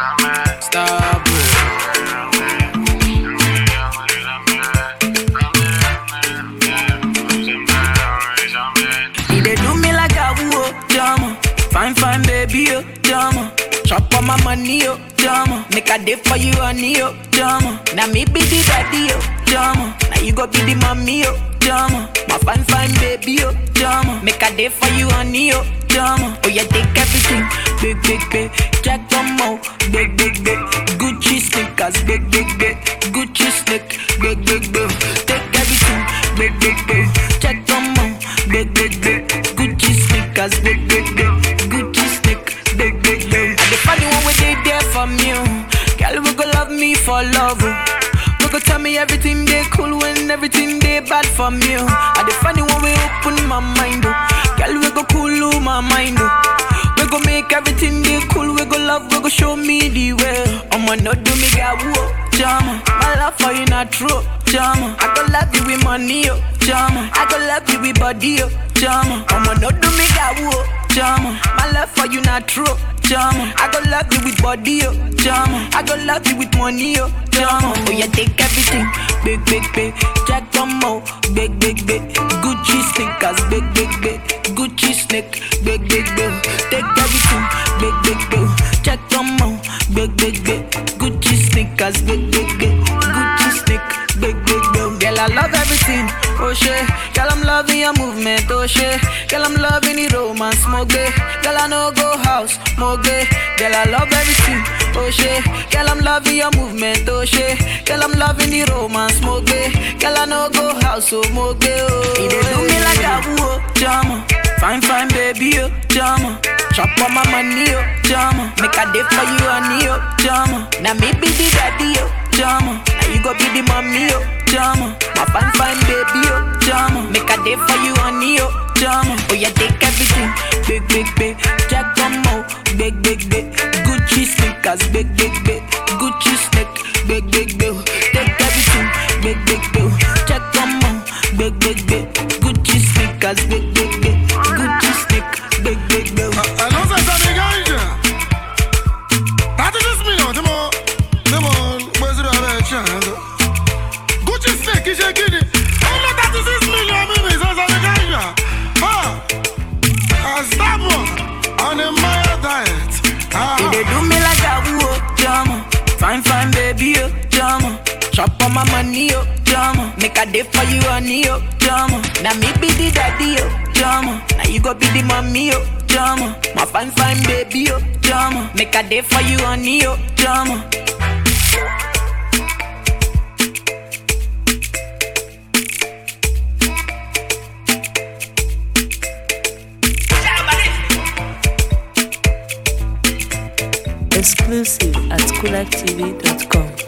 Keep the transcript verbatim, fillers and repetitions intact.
Stop it. They do me like a woo, drama. Fine, fine, baby, oh, drama. Chop on my money, oh, drama. Make a day for you, honey, oh, drama. Now me be the daddy, oh, drama. Now you go be the mommy, oh, drama. My fine, fine, baby, oh, drama. Make a day for you, honey, oh, drama. Oh, yeah, take everything, big, big, big. Jack Tomo, big, big, big. Gucci sneakers, big, big, big. Gucci sneak, big, big, big. Take everything, big, big, big. Jack Tomo, big, big, big. Gucci sneakers, big, big, big. Gucci sneak, big, big, big. And the funny one where they there from you. Girl, we go love me for love. We go tell me everything they cool when everything they bad from you. And the funny one we open my mind. Girl, we go cool my mind. We go make everything they cool. We go love, we go show me the way. I'ma not do me got whoa, jama. My love for you not true, jama. I go love you with money, oh, jama. I go love you with body, oh, jama. I'ma not do me got whoa, jama. My love for you not true, jama. I go love you with body, oh, jama. I go love you with money, oh, jama. Oh yeah, take everything, big, big, big. Jack Tomo, big, big, big. Gucci sneakers, big, big, big. Gucci sneak, big, big, big. Take everything, big, big, big. Jack Tomo, big, big, big. Gucci sneakers, big, big, big. Gucci sneak, big, big, big. Girl, I love everything, oh shit. Girl, I'm loving your movement, oh shit. Girl, I'm loving the romance, more gay. Girl, I know go house, more gay. Girl, I love everything, oh shit. Girl, I'm loving your movement, oh shit. Girl, I'm loving the romance, more gay. Girl, I know go house, oh more gay, oh. He dey do me like a woo, jama. Fine, fine, baby, oh, jama. Chop on my money, oh, jama. Make a day for you, honey, oh, jama. Now me be the daddy, oh, jama. Now you go be the mommy, oh, jama. My fine, fine, baby, oh, jama. Make a day for you, honey, oh, jama. Oh, yeah, take everything, big, big, big. Jack Tomo, big, big, big. Gucci sneakers, big, big, big. Gucci sneak, big, big, big. Take everything, big, big, big. Jack Tomo, big, big, big. Gucci sneakers, big, big, big. Gucci sneak, big, big, big. I know that I'm a guy. That is just me, no, come on. Come on, where's the other chance? Gucci sneak, is your kid? Oh, no, that is just me, no, maybe it's a guy. Ah, I stop on a Maya diet. He dey do me like a woo, jama. Fine, fine, baby, oh, jama. Chop on my money, oh, jama. Make a day for you, honey, oh, jama. Now me be the daddy, oh, jama. Now you go be the mommy, oh, jama. My fine, fine, baby, oh, jama. Make a day for you, honey, oh, jama. Exclusive at cool active dot com.